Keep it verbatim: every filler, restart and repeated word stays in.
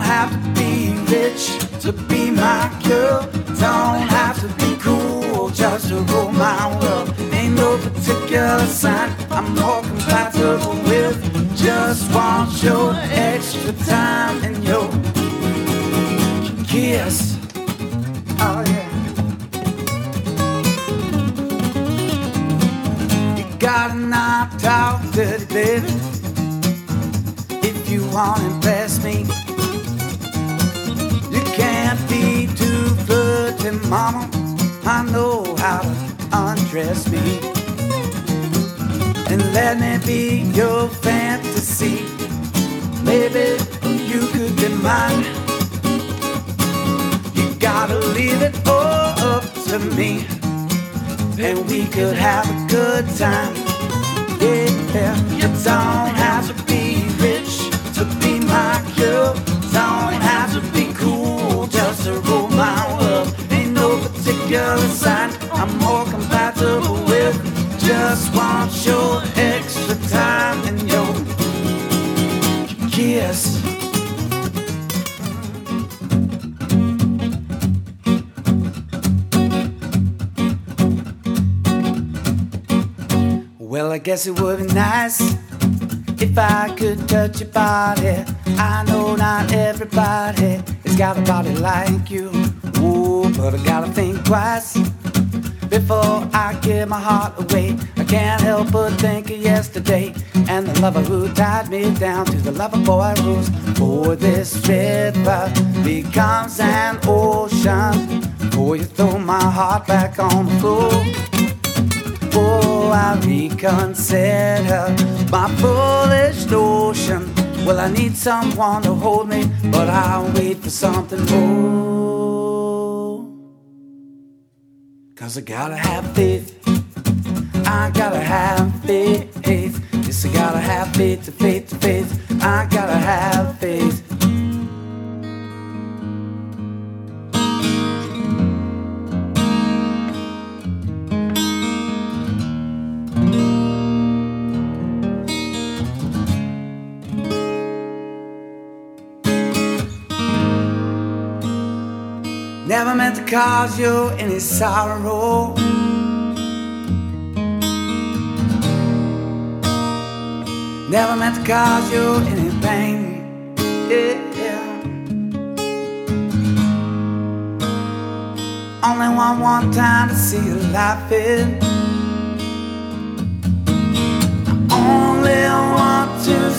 have to be rich to be my girl. Don't have to be cool just to rule my world. Ain't no particular sign I'm more compatible with. Just want your extra time and your kiss. Oh yeah. You gotta not talk dirty, baby, if you wanna impress me. You can't be too flirty, mama. I know how to undress me. And let me be your fantasy. Maybe you could be mine. You gotta leave it all up to me, and we could have a good time. Yeah, you don't have to be rich to be my girl. Don't have to be cool just to rule my world. Ain't no particular sign I'm more compatible with. Just want your extra time and your kiss. Well, I guess it would be nice if I could touch your body. I know not everybody has got a body like you. Ooh, but I gotta think twice before I give my heart away. I can't help but think of yesterday and the lover who tied me down to the lover boy rules. For this river becomes an ocean before you throw my heart back on the floor. Oh, I reconsider my foolish notion. Well, I need someone to hold me, but I'll wait for something more. Cause I gotta have faith. I gotta have faith. Yes, I gotta have faith to faith to faith. I gotta have faith. Never meant to cause you any sorrow. Never meant to cause you any pain. Yeah, yeah. Only want one time to see you laughing. I only want to